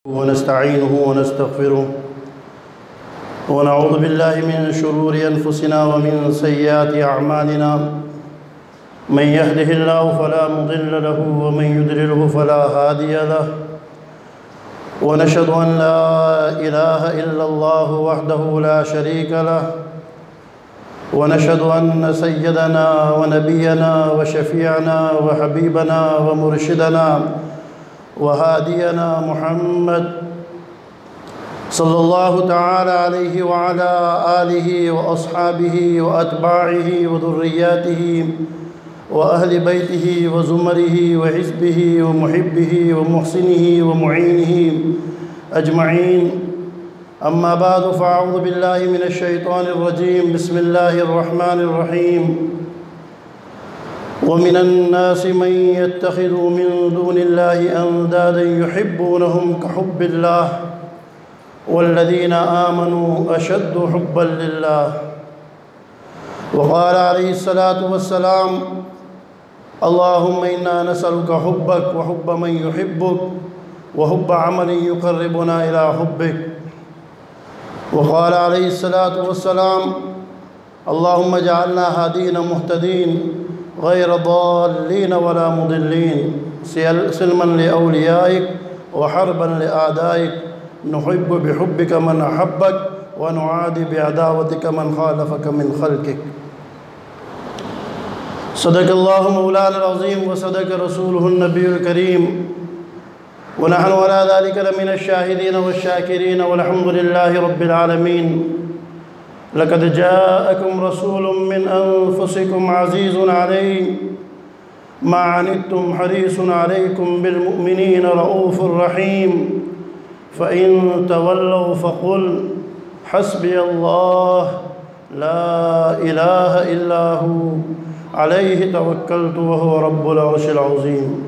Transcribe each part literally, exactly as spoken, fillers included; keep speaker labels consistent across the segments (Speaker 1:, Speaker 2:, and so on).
Speaker 1: ونستعينه ونستغفره ونعوذ بالله من شرور أنفسنا ومن سيئات أعمالنا من يهده الله فلا مضل له ومن يضلله فلا هادي له ونشهد أن لا إله إلا الله وحده لا شريك له ونشهد أن سيدنا ونبينا وشفيعنا وحبيبنا ومرشدنا وهادينا محمد صلى الله تعالى عليه وعلى آله وأصحابه وأتباعه وذرياته وأهل بيته وزمره وحزبه ومحبه ومحسنه ومعينه أجمعين. أما بعد، فأعوذ بالله من الشيطان الرجيم. بسم الله الرحمن الرحيم. ومن الناس من يتخذ من دون الله أندادا يحبونهم كحب الله والذين آمنوا أشد حبا لله. وقال عليه الصلاة والسلام: اللهم إنا نسألك حبك وحب من يحبك وحب عمل يقربنا إلى حبك. وقال عليه الصلاة والسلام: اللهم اجعلنا هادين مهتدين غير ضالين ولا مضلين، سلما لأوليائك وحربا لأعدائك، نحب بحبك من أحبك ونعادي بعداوتك من خالفك من خلقك. صدق الله مولانا العظيم وصدق رسوله النبي الكريم، ونحن على ذلك لمن الشاهدين والشاكرين، والحمد لله رب العالمين. لقد جاءكم رسول من أنفسكم عزيز عليه ما عنتم حريص عليكم بالمؤمنين رؤوف رحيم. فإن تولوا فقل حسبي الله لا إله إلا هو عليه توكلت وهو رب العرش العظيم.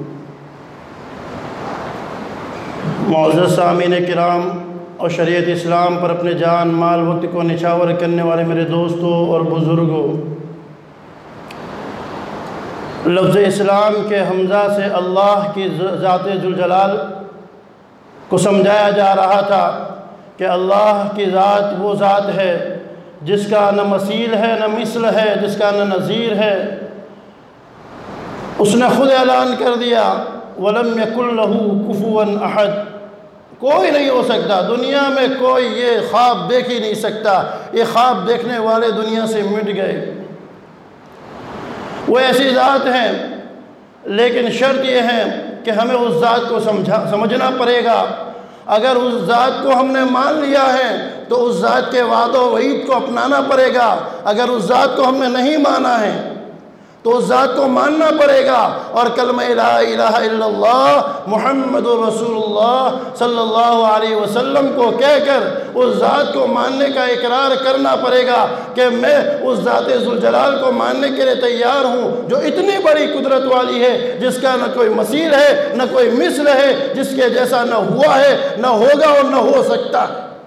Speaker 1: معزز سامعین کرام اور شریعت اسلام پر اپنے جان مال وقت کو نچھاور کرنے والے میرے دوستوں اور بزرگوں، لفظ اسلام کے حمزہ سے اللہ کی ذات ذوالجلال کو سمجھایا جا رہا تھا کہ اللہ کی ذات وہ ذات ہے جس کا نہ مثیل ہے نہ مثل ہے، جس کا نہ نظیر ہے. اس نے خود اعلان کر دیا: وَلَمْ يَكُنْ لَهُ كُفُوًا أَحَدٌ. کوئی نہیں ہو سکتا، دنیا میں کوئی یہ خواب دیکھ ہی نہیں سکتا. یہ خواب دیکھنے والے دنیا سے مٹ گئے. وہ ایسی ذات ہیں، لیکن شرط یہ ہے کہ ہمیں اس ذات کو سمجھا سمجھنا پڑے گا. اگر اس ذات کو ہم نے مان لیا ہے تو اس ذات کے وعد و وعید کو اپنانا پڑے گا. اگر اس ذات کو ہم نے نہیں مانا ہے تو اس ذات کو ماننا پڑے گا، اور کلمہ لا الہ الا اللہ محمد رسول اللہ صلی اللہ علیہ وسلم کو کہہ کر اس ذات کو ماننے کا اقرار کرنا پڑے گا کہ میں اس ذات ذوالجلال کو ماننے کے لیے تیار ہوں، جو اتنی بڑی قدرت والی ہے، جس کا نہ کوئی مثیل ہے نہ کوئی مثل ہے، جس کے جیسا نہ ہوا ہے نہ ہوگا اور نہ ہو سکتا.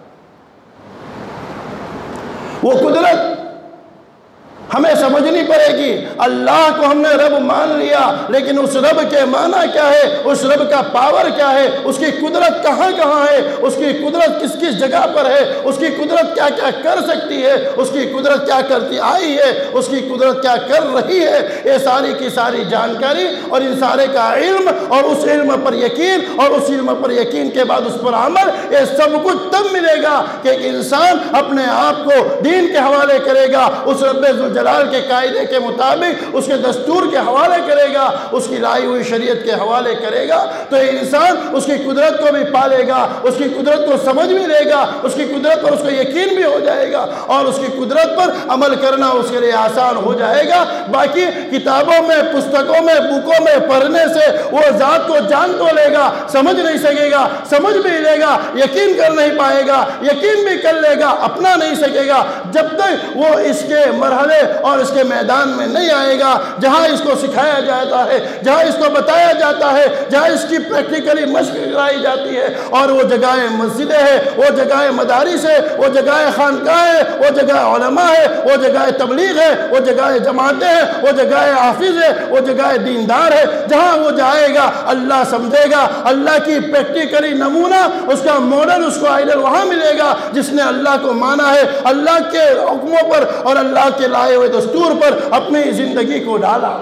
Speaker 1: وہ قدرت ہمیں سمجھنی پڑے گی. اللہ کو ہم نے رب مان لیا، لیکن اس رب کے معنی کیا ہے، اس رب کا پاور کیا ہے، اس کی قدرت کہاں کہاں ہے، اس کی قدرت کس کس جگہ پر ہے، اس کی قدرت کیا کیا کر سکتی ہے، اس کی قدرت کیا کرتی آئی ہے، اس کی قدرت کیا کر رہی ہے، یہ ساری کی ساری جانکاری اور ان سارے کا علم، اور اس علم پر یقین، اور اس علم پر یقین کے بعد اس پر عمل، یہ سب کچھ تب ملے گا کہ ایک انسان اپنے آپ کو دین کے حوالے کرے گا، اس رب جلال کے قاعدے کے مطابق اس کے دستور کے حوالے کرے گا، اس کی لائی ہوئی شریعت کے حوالے کرے گا. تو یہ انسان اس کی قدرت کو بھی پالے گا، اس کی قدرت کو سمجھ بھی لے گا، اس کی قدرت پر اس کو یقین بھی ہو جائے گا، اور اس کی قدرت پر عمل کرنا اس کے لیے آسان ہو جائے گا. باقی کتابوں میں، پستکوں میں، بکوں میں پڑھنے سے وہ ذات کو جان تو لے گا، سمجھ نہیں سکے گا، سمجھ بھی لے گا، یقین کر نہیں پائے گا، یقین بھی کر لے گا، اپنا نہیں سکے گا. جب تک وہ اس کے مرحلے اور اس کے میدان میں نہیں آئے گا جہاں اس کو سکھایا جاتا ہے، جہاں اس کو بتایا جاتا ہے، جہاں اس کی پریکٹیکلی مشق کرائی جاتی ہے، اور وہ جگہیں مسجدیں ہیں، وہ جگہیں مدارس ہے، وہ جگہیں خانقاہ ہے، وہ جگہ علماء ہے، وہ جگہ تبلیغ ہے، وہ جگہ جماعتیں ہیں، وہ جگہ حافظ ہے، وہ جگہ دیندار ہے، جہاں وہ جائے گا اللہ سمجھے گا، اللہ کی پریکٹیکلی نمونہ، اس کا ماڈل، اس کو آئیڈل وہاں ملے گا جس نے اللہ کو مانا ہے، اللہ کے حکموں پر اور اللہ کے لائے ہوئے دستور پر اپنی زندگی کو ڈالا۔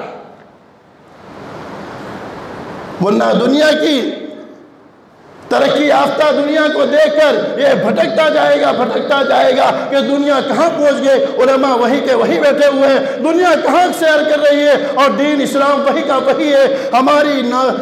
Speaker 1: ورنہ دنیا کی ترقی یافتہ دنیا کو دیکھ کر یہ بھٹکتا جائے گا بھٹکتا جائے گا کہ دنیا کہاں پہنچ گئے، علماء وہی کے وہی بیٹھے ہوئے ہیں، دنیا کہاں سیر کر رہی ہے اور دین اسلام وہی کا وہی ہے۔ ہماری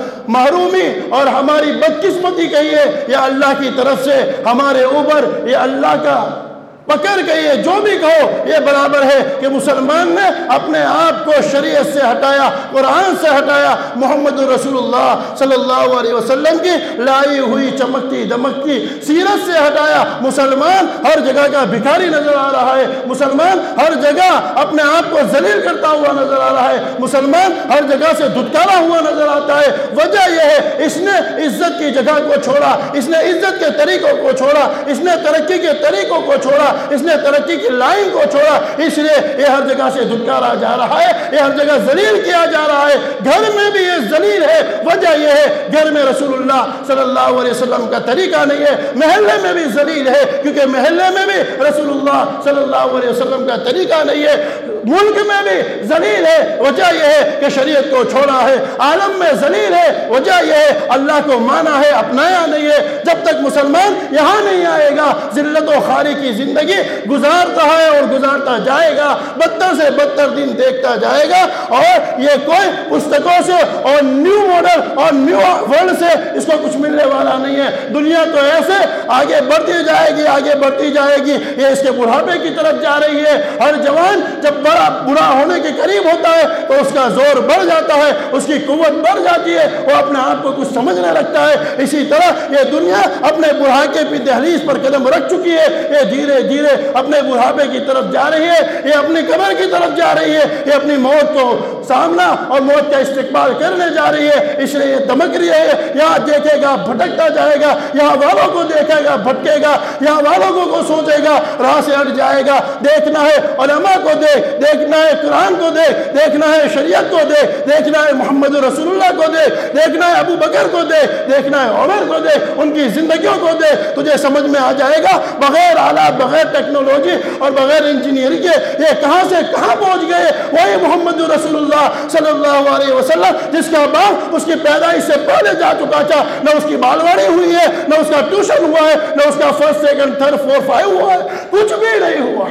Speaker 1: محرومی اور ہماری بدقسمتی کہیے یا اللہ کی طرف سے ہمارے اوپر یہ اللہ کا پکڑ کہیے، جو بھی کہو، یہ برابر ہے کہ مسلمان نے اپنے آپ کو شریعت سے ہٹایا، قرآن سے ہٹایا، محمد رسول اللہ صلی اللہ علیہ وسلم کی لائی ہوئی چمکتی دمکتی سیرت سے ہٹایا۔ مسلمان ہر جگہ کا بھکاری نظر آ رہا ہے، مسلمان ہر جگہ اپنے آپ کو ذلیل کرتا ہوا نظر آ رہا ہے، مسلمان ہر جگہ سے دھتکارا ہوا نظر آتا ہے۔ وجہ یہ ہے اس نے عزت کی جگہ کو چھوڑا، اس نے عزت کے طریقوں کو چھوڑا، اس نے ترقی کے طریقوں کو چھوڑا، اس نے ترقی کی لائن کو چھوڑا، اس لیے یہ ہر جگہ سے دھتکارا جا رہا ہے، یہ ہر جگہ ذلیل کیا جا رہا ہے۔ گھر میں بھی یہ ذلیل ہے، وجہ یہ ہے گھر میں رسول اللہ صلی اللہ علیہ وسلم کا طریقہ نہیں ہے، محلے میں بھی ذلیل ہے کیونکہ محلے میں بھی رسول اللہ صلی اللہ علیہ وسلم کا طریقہ نہیں ہے، ملک میں بھی ذلیل ہے، وجہ یہ ہے کہ شریعت کو چھوڑا ہے، عالم میں ذلیل ہے، وجہ یہ ہے اللہ کو مانا ہے، اپنایا نہیں ہے۔ جب تک مسلمان یہاں نہیں آئے گا ذلت و خواری کی زندگی گزارتا ہے اور گزارتا جائے گا، بدتر سے بدتر دن دیکھتا جائے گا، اور یہ کوئی پستکوں سے اور نیو ماڈل اور نیو ورلڈ سے اس کو کچھ ملنے والا نہیں ہے۔ دنیا تو ایسے آگے بڑھتی جائے گی آگے بڑھتی جائے گی، یہ اس کے بڑھاپے کی طرف جا رہی ہے۔ ہر جوان جب بڑا بڑا ہونے کے قریب ہوتا ہے تو اس کا زور بڑھ جاتا ہے، اس کی قوت بڑھ جاتی ہے، وہ اپنے آپ کو کچھ سمجھنے لگتا ہے۔ اسی طرح یہ دنیا اپنے بڑھاپے کی دہلیز پر قدم رکھ چکی ہے، یہ دھیرے دھیرے اپنے بڑھاپے کی طرف جا رہی ہے، یہ اپنی قبر کی طرف جا رہی ہے، یہ اپنی موت کو سامنا اور موت کا استقبال کرنے جا رہی ہے، اس لیے یہ دمک رہی ہے۔ یہاں دیکھے گا بھٹکتا جائے گا، یہاں والوں کو دیکھے گا بھٹکے گا، یہاں والوں کو کو سوچے گا راہ سے ہٹ جائے گا۔ دیکھنا ہے علماء کو دیکھ، دیکھنا ہے قرآن کو دیکھ، دیکھنا ہے شریعت کو دیکھ، دیکھنا ہے محمد رسول اللہ کو دیکھ، دیکھنا ہے ابو بکر کو دیکھ، دیکھنا ہے عمر کو دیکھ، ان کی زندگیوں کو دیکھ، تجھے سمجھ میں آ جائے گا بغیر آلات، بغیر ٹیکنالوجی اور بغیر انجینئرنگ کے یہ کہاں سے کہاں پہنچ گئے۔ وہی محمد رسول اللہ صلی اللہ علیہ وسلم جس کا باپ اس کی پیدائش سے پہلے جا چکا تھا، نہ اس کی بالواڑی ہوئی ہے، نہ اس کا ٹیوشن ہوا ہے، نہ اس کا first second third four five ہوا ہے، کچھ بھی نہیں ہوا۔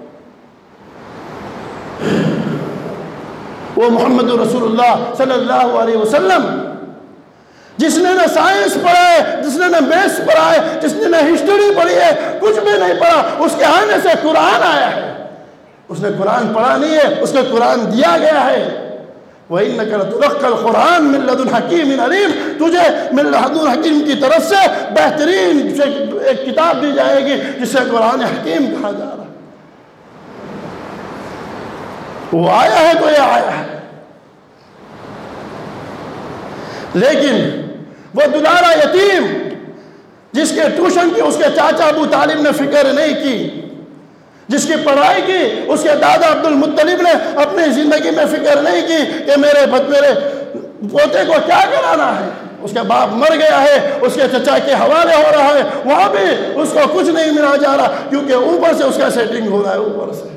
Speaker 1: وہ محمد رسول اللہ صلی اللہ علیہ وسلم جس نے نہ سائنس پڑھا ہے، جس نے نہ میتھس پڑھا ہے، جس نے نہ ہسٹری پڑھی ہے، کچھ بھی نہیں پڑھا، اس کے آنے سے قرآن آیا ہے۔ اس نے قرآن پڑھا نہیں ہے، اس کو قرآن دیا گیا ہے۔ وَإِنَّكَ لَتُلَقَّى الْقُرْآنَ مِن لَّدُنْ حَكِيمٍ عَلِيمٍ، تجھے من لدن حکیم کی طرف سے بہترین ایک کتاب دی جائے گی جسے قرآن حکیم کہا جا رہا ہے۔ وہ آیا ہے تو یہ آیا ہے، لیکن وہ دلارا یتیم جس کے ٹیوشن کی اس کے چاچا ابو طالب نے فکر نہیں کی، جس کی پڑھائی کی اس کے دادا عبد المطلب نے اپنی زندگی میں فکر نہیں کی کہ میرے میرے پوتے کو کیا کرانا ہے، اس کے باپ مر گیا ہے، اس کے چچا کے حوالے ہو رہا ہے، وہاں بھی اس کو کچھ نہیں ملا جا رہا کیونکہ اوپر سے اس کا سیٹنگ ہو رہا ہے اوپر سے۔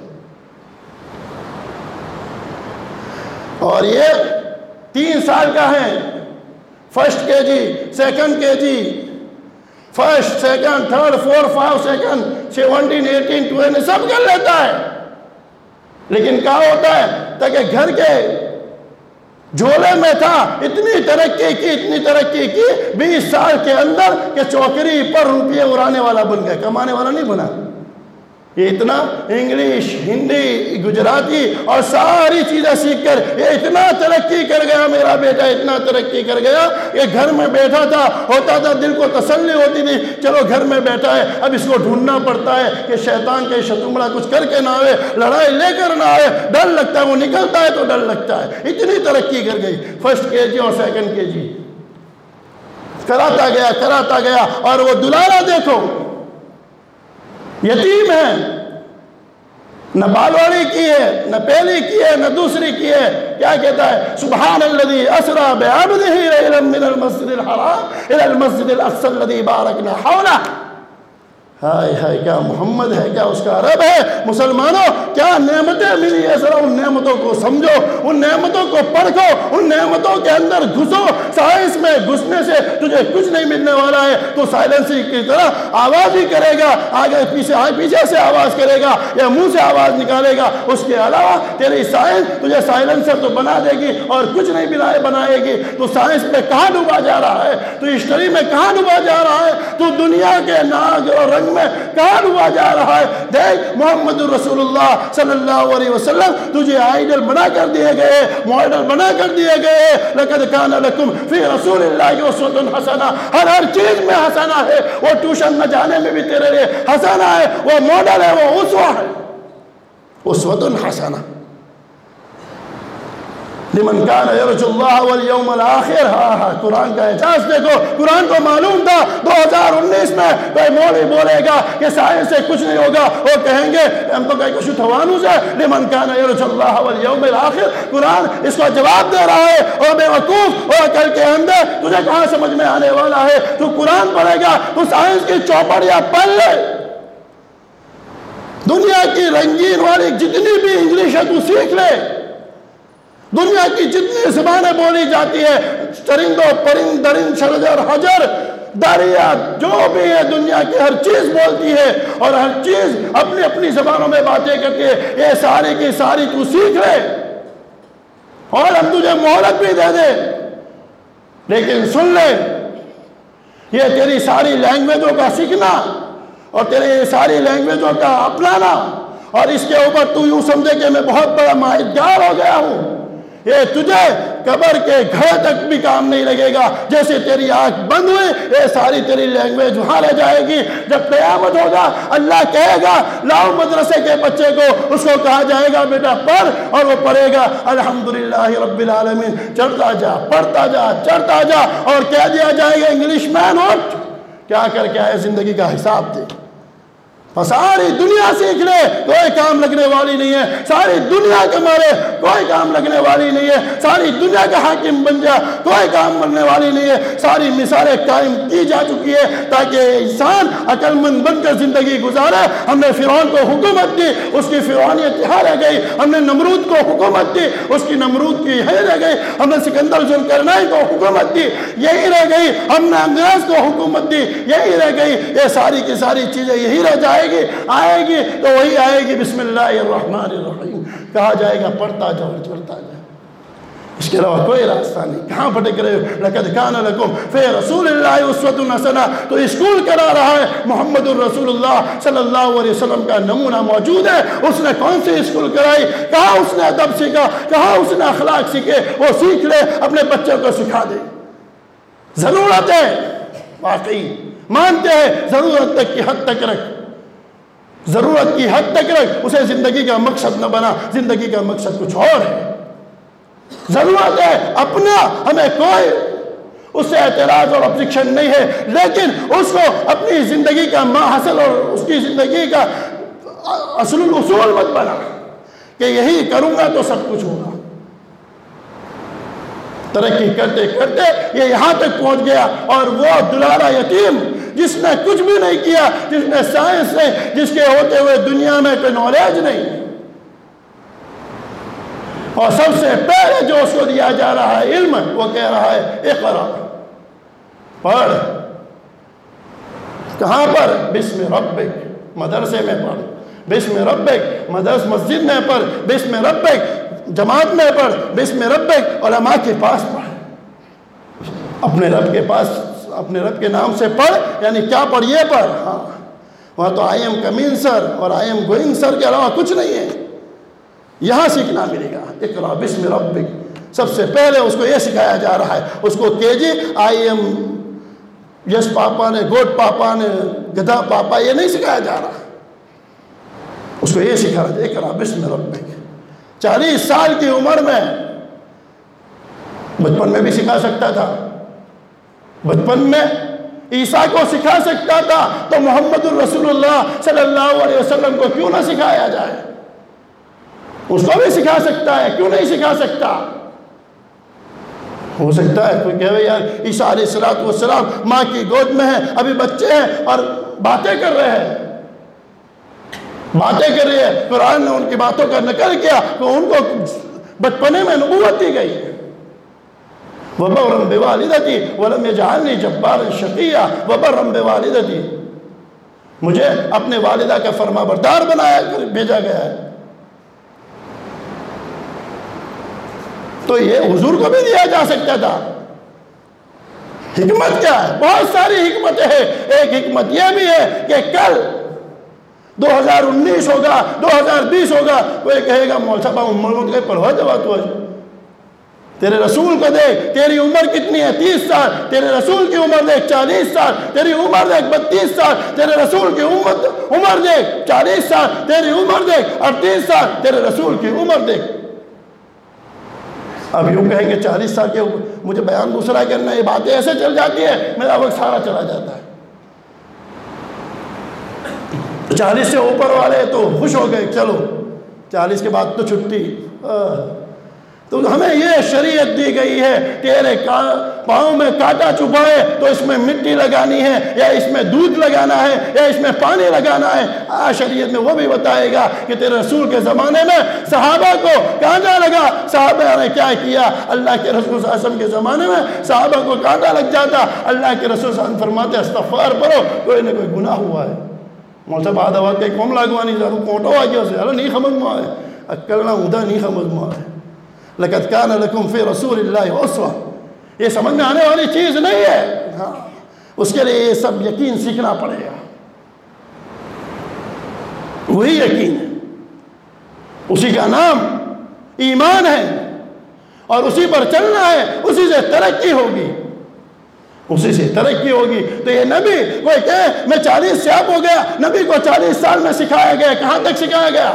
Speaker 1: اور یہ تین سال کا ہے، فرسٹ کے G, second K G, first second third four five second seventeen eighteen twenty سب کر لیتا ہے، لیکن کیا ہوتا ہے تاکہ گھر کے جھولے میں تھا، اتنی ترقی کی اتنی ترقی کی بیس سال کے اندر کہ چوکری پر روپیے اڑانے والا بن گیا، کمانے والا نہیں بنا۔ اتنا انگلش، ہندی، گجراتی اور ساری چیزیں سیکھ کر یہ اتنا ترقی کر گیا، میرا بیٹا اتنا ترقی کر گیا کہ گھر میں بیٹھا تھا، ہوتا تھا دل کو تسلی ہوتی تھی، چلو گھر میں بیٹھا ہے، اب اس کو ڈھونڈنا پڑتا ہے کہ شیطان کے شتمڑا کچھ کر کے نہ آئے، لڑائی لے کر نہ آئے، ڈر لگتا ہے، وہ نکلتا ہے تو ڈر لگتا ہے۔ اتنی ترقی کر گئی، فرسٹ کے جی اور سیکنڈ کے جی کراتا گیا کراتا گیا، اور وہ دلارا دیکھو یتیم ہے، نہ بالواڑی کی ہے، نہ پہلی کی ہے، نہ دوسری کی ہے، کیا کہتا ہے؟ سبحان الذی اسری بعبدہ لیلا من المسجد الحرام الی المسجد الاقصی الذی بارکنا حولہ۔ ہائے ہائے، کیا محمد ہے، کیا اس کا رب ہے۔ مسلمانوں کیا نعمتیں ملی ہے، ذرا ان نعمتوں کو سمجھو، ان نعمتوں کو پرکھو، ان نعمتوں کے اندر گھسو۔ سائنس میں گھسنے سے تجھے کچھ نہیں ملنے والا ہے، تو سائلنسی کی طرح آواز ہی کرے گا، آگے پیچھے پیچھے سے آواز کرے گا یا منہ سے آواز نکالے گا، اس کے علاوہ تیری سائنس تجھے سائلنسر تو بنا دے گی اور کچھ نہیں بنائے بنائے گی۔ تو سائنس میں کہاں ڈوبا جا رہا ہے، تو ہسٹری میں کہاں ڈوبا جا رہا ہے، تو دنیا کے ناگ اور رنگ میں کہاں ہوا جا رہا ہے۔ دیکھ محمد رسول اللہ صلی اللہ علیہ وسلم تجھے آئیڈل بنا کر دیے گئے، ماڈل بنا کر دیے گئے۔ لقد کان لکم فی رسول اللہ اسوۃ حسنہ، ہر ہر چیز میں حسنہ ہے۔ وہ ٹیوشن نہ جانے میں بھی تیرے لیے حسنہ ہے، وہ ماڈل ہے، وہ اسوہ ہے، اسوۃ حسنہ لمن کان یرجو اللہ والیوم الآخر۔ ہاں ہاں، قرآن کا اعجاز دیکھو۔ قرآن کو معلوم تھا دو ہزار انیس میں کوئی مولوی بولے گا کہ سائنس سے کچھ نہیں ہوگا، وہ کہیں گے ہم تو کہیں کچھ توانوز ہے۔ لمن کان یرجو اللہ والیوم الآخر، قرآن اس کو جواب دے رہا ہے۔ اور بے وقوف اور عقل کے اندر تجھے کہاں سمجھ میں آنے والا ہے؟ تو قرآن پڑھے گا تو سائنس کی چوپڑیاں پڑھ لے، دنیا کی رنگین والی جتنی بھی انگلش ہے تو سیکھ لے، دنیا کی جتنی زبانیں بولی جاتی ہے، چرند و پرند، درند، شجر، حجر، دریا، جو بھی ہے دنیا کی ہر چیز بولتی ہے اور ہر چیز اپنی اپنی زبانوں میں باتیں کرتی ہے، یہ ساری کی ساری تو سیکھ لے اور ہم تجھے مہلت بھی دے دے، لیکن سن لے، یہ تیری ساری لینگویجوں کا سیکھنا اور تیری ساری لینگویجوں کا اپنانا اور اس کے اوپر تو یوں سمجھے کہ میں بہت بڑا ماہر ہو گیا ہوں، یہ تجھے قبر کے گھر تک بھی کام نہیں لگے گا۔ جیسے تیری آنکھ بند ہوئی، یہ ساری تیری لینگویج وہاں رہ جائے گی۔ جب قیامت ہوگا اللہ کہے گا لاؤ مدرسے کے بچے کو، اس کو کہا جائے گا بیٹا پڑھ، اور وہ پڑھے گا الحمدللہ رب العالمین، چڑھتا جا پڑھتا جا چڑھتا جا، اور کہہ دیا جائے گا انگلش مین اٹھ، کیا کر کے آئے زندگی کا حساب دے۔ ساری دنیا سیکھ لے، کوئی کام لگنے والی نہیں ہے، ساری دنیا کے مارے کوئی کام لگنے والی نہیں ہے، ساری دنیا کا حاکم بن جا، کوئی کام بننے والی نہیں ہے۔ ساری مثالیں قائم کی جا چکی ہے تاکہ انسان عقل مند بن کر زندگی گزارے۔ ہم نے فرعون کو حکومت دی، اس کی فرعونیت یہاں رہ گئی۔ ہم نے نمرود کو حکومت دی، اس کی نمرود کی یہی رہ گئی۔ ہم نے سکندر ذوالقرنین کو حکومت دی، یہی رہ گئی۔ ہم نے انگریز کو حکومت دی، یہی رہ گئی۔ یہ ساری کی ساری چیزیں یہی رہ جائے گی، آئے گی تو وہی آئے گی۔ بسم اللہ الرحمن الرحیم کہا جائے گا، پڑھتا جاؤ چڑھتا جاؤ، اس کے علاوہ کوئی راستہ نہیں۔ کہاں بھٹک رہے ہو؟ لقد کان لکم فی رسول اللہ اسوۃ حسنہ، تو اسکول کرا رہا ہے محمد الرسول اللہ صلی اللہ علیہ وسلم کا نمونہ موجود ہے۔ اس نے کون سی اسکول کرائی؟ کہاں اس نے ادب سیکھا؟ کہاں اس نے اخلاق سیکھے؟ وہ سیکھ لے، اپنے بچوں کو سکھا دے۔ ضرورت ہے، واقعی مانتے ہیں، ضرورت تک کی حد تک رکھ، ضرورت کی حد تک رکھ، اسے زندگی کا مقصد نہ بنا، زندگی کا مقصد کچھ اور ہے۔ ضرورت ہے اپنا، ہمیں کوئی اس سے اعتراض اور objection نہیں ہے، لیکن اس کو اپنی زندگی کا ماحصل اور اس کی زندگی کا اصل الاصول مت بنا کہ یہی کروں گا تو سب کچھ ہوگا۔ ترقی کرتے کرتے یہ یہاں تک پہنچ گیا، اور وہ دلارا یتیم جس نے کچھ بھی نہیں کیا، جس نے سائنس نہیں، جس کے ہوتے ہوئے دنیا میں کوئی نالج نہیں، اور سب سے پہلے جو اس کو دیا جا رہا ہے علم، وہ کہہ رہا ہے اقرا، پڑھ۔ کہاں پر؟ بسم ربک، مدرسے میں پڑھ، بسم ربک، مدرس مسجد میں پڑھ، بسم ربک، جماعت میں پڑھ، بسم ربک، علماء کے پاس پڑھ، اپنے رب کے پاس، اپنے رب کے نام سے پڑھ، یعنی کیا پڑھ؟ یہ پڑھ، ہاں وہاں تو آئی ایم کمنگ سر اور آئی ایم گوئنگ سر کے علاوہ کچھ نہیں ہے. یہاں سیکھنا ملے گا. اقرا بسم ربک. سب سے پہلے اس کو یہ سکھایا جا رہا ہے. اس کو کے جی آئی ایم یس پاپا نے گوڈ پاپا نے گدھا پاپا یہ نہیں سکھایا جا رہا. اس کو یہ سکھا رہا ہے اقرا بسم ربک. چالیس سال کی عمر میں بچپن میں بھی سکھا سکتا تھا. بچپن میں عیسیٰ کو سکھا سکتا تھا تو محمد الرسول اللہ صلی اللہ علیہ وسلم کو کیوں نہ سکھایا جائے؟ اس کو بھی سکھا سکتا ہے, کیوں نہیں سکھا سکتا؟ ہو سکتا ہے کوئی کہے یار عیسیٰ علیہ السلام ماں کی گود میں ہیں, ابھی بچے ہیں اور باتیں کر رہے ہیں, باتیں کر رہے ہیں. قرآن نے ان کی باتوں کا نقل کیا تو ان کو بچپنے میں نبوت دی گئی. وَبَرًّا بِوَالِدَتِي وَلَمْ يَجْعَلْنِي جَبَّارًا شَقِيًّا وَبَرًّا بِوَالِدَتِي. مجھے اپنے والدہ کا فرما بردار بنایا بھیجا گیا ہے. تو یہ حضور کو بھی دیا جا سکتا تھا. حکمت کیا ہے؟ بہت ساری حکمتیں ہیں. ایک حکمت یہ بھی ہے کہ کل دو ہزار انیس ہوگا, دو ہزار بیس ہوگا, کوئی کہے گا مول صاحب عمر کو کہیں پڑھوا جوا تو تیرے رسول کو دیکھ, تیری عمر کتنی ہے؟ تیس سال. تیرے رسول کی عمر دیکھ چالیس سال. تیری عمر دیکھ بتیس سال. تیرے رسول کی عمر عمر دیکھ چالیس سال. تیری عمر دیکھ اڑتیس سال. تیرے رسول کی عمر دیکھ. اب یوں کہیں گے چالیس سال کے مجھے بیان دوسرا کرنا, یہ باتیں ایسے چل جاتی ہے میرا وقت سارا چلا جاتا ہے. چالیس سے اوپر والے تو خوش ہو گئے, چلو چالیس کے بعد تو چھٹی. تو ہمیں یہ شریعت دی گئی ہے, تیرے پاؤں میں کانٹا چبھائے تو اس میں مٹی لگانی ہے, یا اس میں دودھ لگانا ہے, یا اس میں پانی لگانا ہے. آ شریعت میں وہ بھی بتائے گا کہ تیرے رسول کے زمانے میں صحابہ کو کانٹا لگا, صحابہ نے کیا کیا. اللہ کے رسول صلی اللہ علیہ وسلم کے زمانے میں صحابہ کو کانٹا لگ جاتا, اللہ کے رسول صلی اللہ علیہ وسلم فرماتے استغفار پڑھو, کوئی نہ کوئی گناہ ہوا ہے. مول صاحب آدھا وقت ایک قوم لگوانی جا کونٹو آ گیا اسے نہیں سمجھ میں آئے, اکلنا ادا نہیں سمجھ میں آئے. لَقَدْ كَانَ لَكُمْ فِي رَسُولِ اللَّهِ أُسْوَةٌ. یہ سمجھ میں آنے والی چیز نہیں ہے. ہاں اس کے لیے یہ سب یقین سیکھنا پڑے گا. وہی یقین ہے, اسی کا نام ایمان ہے, اور اسی پر چلنا ہے, اسی سے ترقی ہوگی, اسی سے ترقی ہوگی. تو یہ نبی کوئی کہے میں چالیس سے اب ہو گیا, نبی کو چالیس سال میں سکھایا گیا, کہاں تک سکھایا گیا؟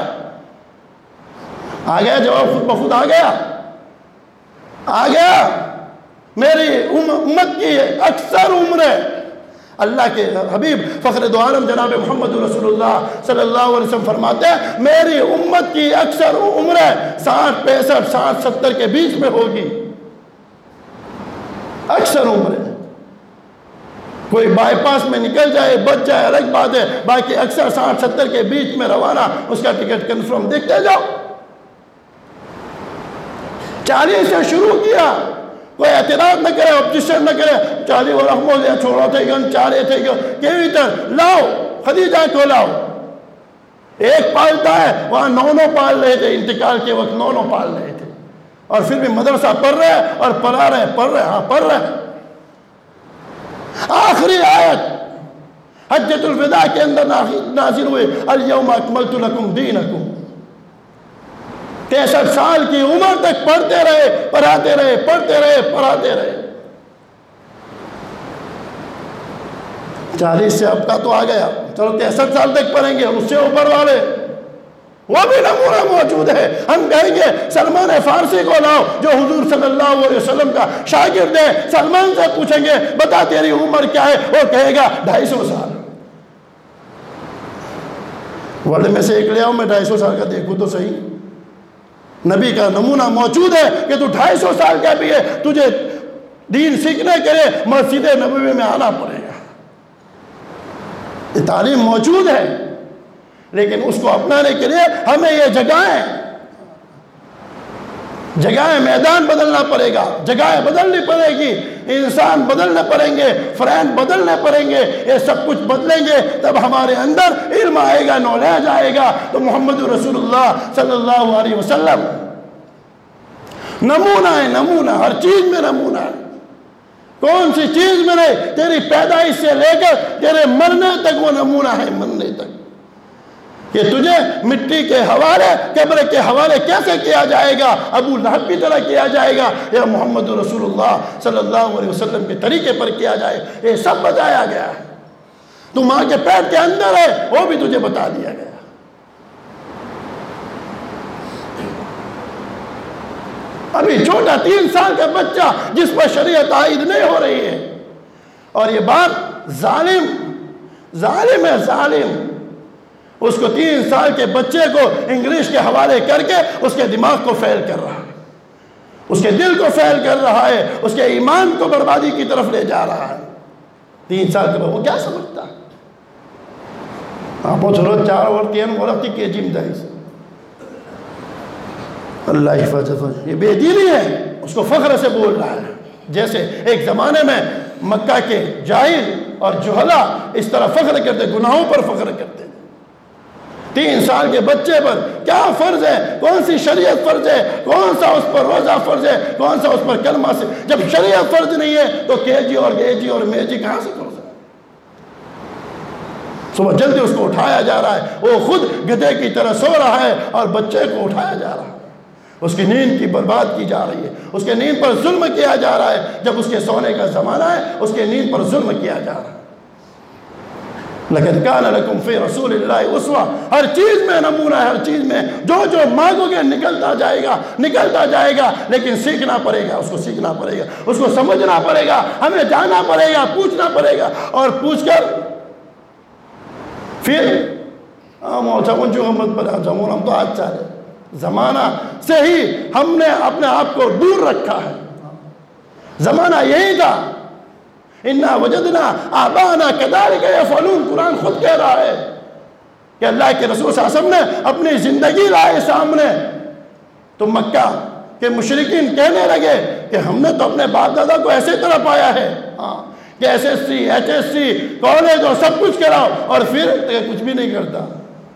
Speaker 1: آ گیا جواب خود بخود آ گیا, آ گیا. میری امت کی اکثر عمریں, اللہ کے حبیب فخر دو عالم جناب محمد رسول اللہ صلی اللہ علیہ وسلم فرماتے ہیں میری امت کی اکثر عمریں ساٹھ پینسٹھ ساٹھ ستر کے بیچ میں ہوگی. اکثر عمریں, کوئی بائی پاس میں نکل جائے بچ جائے الگ بات ہے, باقی اکثر ساٹھ ستر کے بیچ میں روانہ, اس کا ٹکٹ کنفرم. دیکھتے جاؤ, چالیس سے شروع کیا, کوئی اعتراض نہ کرے, اپوزیشن نہ کرے. چالی وہ رحمو لیا چھوڑا تھے گن چارے تھے گن کیوی تر لاؤ, خدیجہ کو لاؤ. ایک پالتا ہے, وہاں نو نو پال رہے تھے, انتقال کے وقت نو نو پال رہے تھے, اور پھر بھی مدرسہ پڑھ رہے اور پڑھا رہے پڑھ رہے ہاں پڑھ رہے. آخری آیت حجۃ الوداع کے اندر نازل ہوئی الیوم اکملت لکم دینکم. تریسٹھ سال کی عمر تک پڑھتے رہے پڑھاتے رہے پڑھتے رہے پڑھاتے رہے. چالیس سے اب کا تو آ گیا, چلو تریسٹھ سال تک پڑھیں گے. اس سے اوپر والے وہ بھی نمونہ موجود ہے. ہم کہیں گے سلمان فارسی کو لاؤ جو حضور صلی اللہ علیہ وسلم کا شاگرد ہے. سلمان سے پوچھیں گے بتا تیری عمر کیا ہے, وہ کہے گا ڈھائی سو سال. ورلڈ میں سے ایک لے آؤ, میں ڈھائی سو سال کا دیکھوں تو صحیح. نبی کا نمونہ موجود ہے کہ تو ڈھائی سو سال کا بھی ہے, تجھے دین سیکھنے کے لیے مسجد نبوی میں آنا پڑے گا. یہ تعلیم موجود ہے, لیکن اس کو اپنانے کے لیے ہمیں یہ جگہیں جگہیں میدان بدلنا پڑے گا, جگہیں بدلنی پڑے گی, انسان بدلنے پڑیں گے, فرینڈ بدلنے پڑیں گے. یہ سب کچھ بدلیں گے تب ہمارے اندر علم آئے گا, نالج آئے گا. تو محمد رسول اللہ صلی اللہ علیہ وسلم نمونہ ہے, نمونہ ہر چیز میں نمونہ ہے. کون سی چیز میں نہیں، تیری پیدائش سے لے کر تیرے مرنے تک وہ نمونہ ہے، مرنے تک، کہ تجھے مٹی کے حوالے، قبر کے حوالے کیسے کیا جائے گا، ابو لہب کی طرح کیا جائے گا یا محمد رسول اللہ صلی اللہ علیہ وسلم کے طریقے پر کیا جائے، یہ سب بتایا گیا ہے۔ تو ماں کے پیٹ کے اندر ہے وہ بھی تجھے بتا دیا گیا۔ ابھی چھوٹا تین سال کا بچہ جس پر شریعت عائد نہیں ہو رہی ہے، اور یہ بات ظالم ظالم ہے، ظالم اس کو تین سال کے بچے کو انگلش کے حوالے کر کے اس کے دماغ کو فیل کر رہا ہے، اس کے دل کو فیل کر رہا ہے، اس کے ایمان کو بربادی کی طرف لے جا رہا ہے۔ تین سال کے بعد وہ کیا سمجھتا ہے؟ آپ چھوڑو چار اور تین غلطی کی جم دائی سے اللہ حفاظت ہو۔ یہ بے دینی ہے، اس کو فخر سے بول رہا ہے، جیسے ایک زمانے میں مکہ کے جاہل اور جہلا اس طرح فخر کرتے، گناہوں پر فخر کرتے۔ تین سال کے بچے پر کیا فرض ہے، کون سی شریعت فرض ہے، کون سا اس پر روزہ فرض ہے، کون سا اس پر کلمہ سے، جب شریعت فرض نہیں ہے تو کے جی اور گے جی اور میجی کہاں سے فرض ہے؟ صبح جلدی اس کو اٹھایا جا رہا ہے، وہ خود گدھے کی طرح سو رہا ہے اور بچے کو اٹھایا جا رہا ہے، اس کی نیند کی برباد کی جا رہی ہے، اس کے نیند پر ظلم کیا جا رہا ہے۔ جب اس کے سونے کا زمانہ ہے اس کے نیند پر ظلم کیا جا رہا ہے۔ لَقَدْ كَانَ لَكُمْ فِي رَسُولِ اللَّهِ أُسْوَةٌ، ہر چیز میں نمونہ ہے، ہر چیز میں جو جو مانگو گے نکلتا جائے گا، نکلتا جائے گا، لیکن سیکھنا پڑے گا، اس کو سیکھنا پڑے گا، اس کو سمجھنا پڑے گا، ہمیں جانا پڑے گا، پوچھنا پڑے گا، اور پوچھ کر پھر ہم ہم تو آج چاہتے زمانہ سے ہی ہم نے اپنے آپ کو دور رکھا ہے۔ زمانہ یہی تھا، اِنَّا وَجَدْنَا آبَانَا كَذَلِكَ يَفْعَلُونَ، قرآن خود کہہ رہا ہے کہ اللہ کے رسول صلی اللہ علیہ وسلم نے اپنی زندگی لائے سامنے، تو مکہ کے مشرکین کہنے لگے کہ ہم نے تو اپنے باپ دادا کو ایسے طرح پایا ہے، ہاں کہ S S C H S C college اور سب کچھ کراؤ، اور پھر کچھ بھی نہیں کرتا۔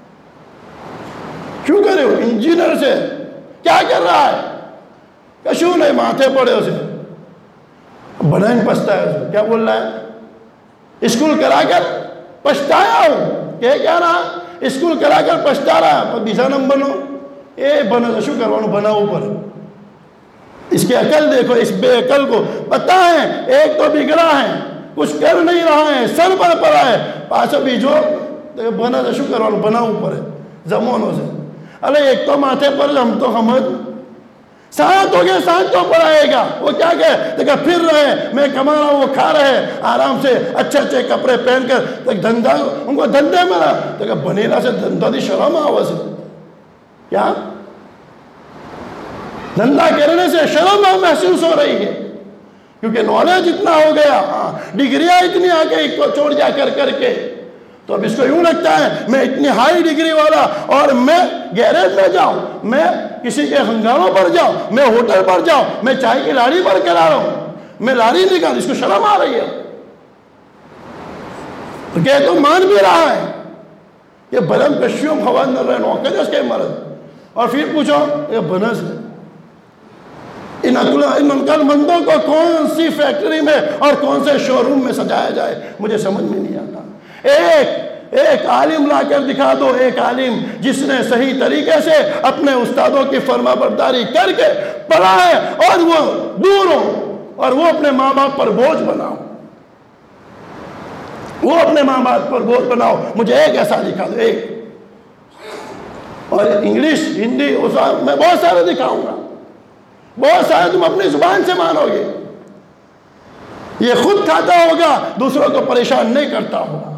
Speaker 1: کیوں کرے ہو؟ انجینئر سے کیا کر رہا ہے؟ کشو نہیں، ماتھے پڑے اسے، بنائن پستا ہے اسے، کیا بول رہا ہے؟ اسکول کرا کر پشتایا ہوں، کہ کیا رہا؟ اسکول کرا کر پشتا رہا، پر بیسا نم بنو، اے بنا شو کروانو بنا اوپر۔ اس کی عقل دیکھو، اس بے عقل کو پتہ ہے ایک تو بگڑا ہے، کچھ کر نہیں رہا ہے، سر پر پڑا ہے، پاسا بیجو بنا شو کروانو بنا اوپر ہے زمانوں سے۔ ارے ایک تو ماتھے پر ہم تو حمد ساتھ ہو گئے، ساتھ تو پڑھائے گا، وہ کیا کہے دیکھا پھر رہے، میں کما رہا ہوں وہ کھا رہے آرام سے، اچھے اچھے کپڑے پہن کر، تک دھندہ ان کو دھندے میں رہا، دیکھا بنیرہ سے دھندہ دی شرم آواز ہے، کیا دھندہ کرنے سے شرم محسوس ہو رہی ہے، کیونکہ نالج اتنا ہو گیا، ڈگریاں اتنی آ گئی کو چھوڑ جا کر کر کے، تو اب اس کو یوں لگتا ہے میں اتنی ہائی ڈگری والا، اور میں گیریج میں جاؤں، میں کسی کے ہنگاموں پر جاؤں، میں ہوٹل پر جاؤں، میں چائے کی لاڑی پر کرا رہا ہوں، میں لاڑی نہیں کر، اس کو شرم آ رہی ہے، تو کہ تو مان بھی رہا ہے یہ بلند کشیوں خوان نہ رہے نوکر ہے اس کے مرض، اور پھر پوچھو یہ بنس ہے۔ ان عقل مندوں کو کون سی فیکٹری میں اور کون سے شو روم میں سجایا جائے، مجھے سمجھ میں نہیں آتا۔ ایک ایک عالم لا کر دکھا دو، ایک عالم جس نے صحیح طریقے سے اپنے استادوں کی فرما برداری کر کے پڑھا ہے، اور وہ دور ہو، اور وہ اپنے ماں باپ پر بوجھ بناؤ، وہ اپنے ماں باپ پر بوجھ بناؤ، مجھے ایک ایسا دکھا دو، ایک، اور انگلش ہندی میں بہت سارے دکھاؤں گا، بہت سارے تم اپنی زبان سے مانو گے، یہ خود کھاتا ہوگا، دوسروں کو پریشان نہیں کرتا ہوگا۔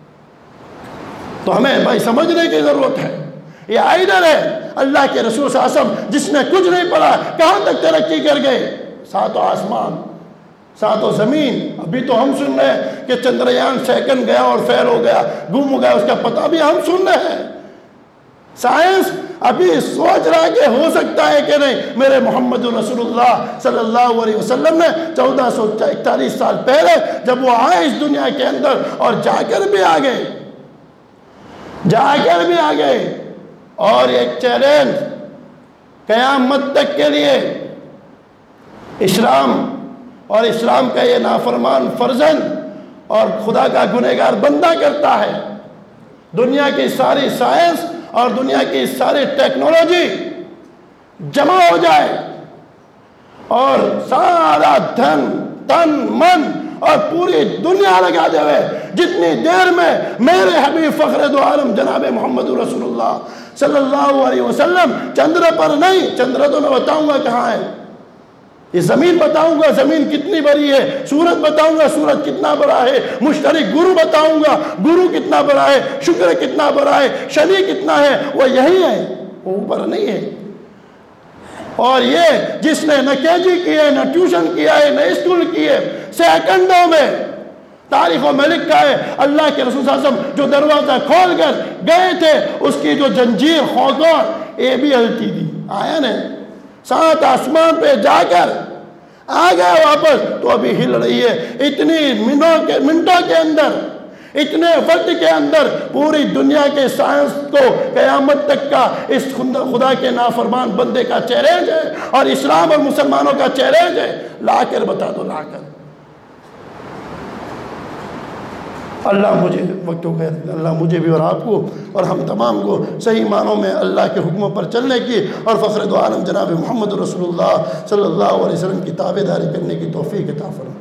Speaker 1: تو ہمیں بھائی سمجھنے کی ضرورت ہے، یہ آئیڈر ہے اللہ کے رسول صلی اللہ علیہ وسلم جس نے کچھ نہیں پڑھا کہاں تک ترقی کر گئے، ساتوں آسمان ساتوں زمین۔ ابھی تو ہم سن رہے ہیں کہ چندریان سیکنڈ گیا اور فیل ہو گیا، گم ہو گیا، اس کا پتہ بھی ہم سن رہے ہیں۔ سائنس ابھی سوچ رہا ہے کہ ہو سکتا ہے کہ نہیں، میرے محمد رسول اللہ صلی اللہ علیہ وسلم نے چودہ سو اکتالیس سال پہلے جب وہ آئے اس دنیا کے اندر، اور جا کر بھی آ گئے، جا کر بھی آ گئے، اور ایک چیلنج قیامت تک کے لیے، اسلام اور اسلام کا یہ نافرمان فرزند اور خدا کا گنہگار بندہ کرتا ہے، دنیا کی ساری سائنس اور دنیا کی ساری ٹیکنالوجی جمع ہو جائے اور سارا دھن تن من اور پوری دنیا لگا دے ہوئے جتنی دیر میں میرے حبیب فخر دو عالم جناب محمد رسول اللہ صلی اللہ علیہ وسلم چندر پر نہیں، چندر تو میں بتاؤں گا کہاں ہے، یہ زمین بتاؤں گا زمین کتنی بڑی ہے، سورج بتاؤں گا سورج کتنا بڑا ہے، مشترک گرو بتاؤں گا گرو کتنا بڑا ہے، شکر کتنا بڑا ہے، شنی کتنا ہے، وہ یہی ہے، وہ اوپر نہیں ہے۔ اور یہ جس نے نہ کے جی کیے، نہ ٹیوشن کیا ہے، نہ اسکول کیے، سیکنڈوں میں تاریخوں میں لکھا ہے اللہ کے رسول صلی اللہ علیہ وسلم جو دروازہ کھول کر گئے تھے اس کی جو جنجیر خوگور یہ بھی ہلتی تھی، آیا نا سات آسمان پہ جا کر آ گئے واپس تو ابھی ہل رہی ہے۔ اتنی منٹوں کے منٹوں کے اندر، اتنے وقت کے اندر پوری دنیا کے سائنس کو قیامت تک کا اس خدا کے نافرمان بندے کا چیلنج ہے اور اسلام اور مسلمانوں کا چیلنج ہے، لا کر بتا دو، لا کر۔ اللہ مجھے وقت ہو گیا، اللہ مجھے بھی اور آپ کو اور ہم تمام کو صحیح معنوں میں اللہ کے حکموں پر چلنے کی اور فخر دو عالم جناب محمد رسول اللہ صلی اللہ علیہ وسلم کی تابع داری کرنے کی توفیق عطا فرمائے۔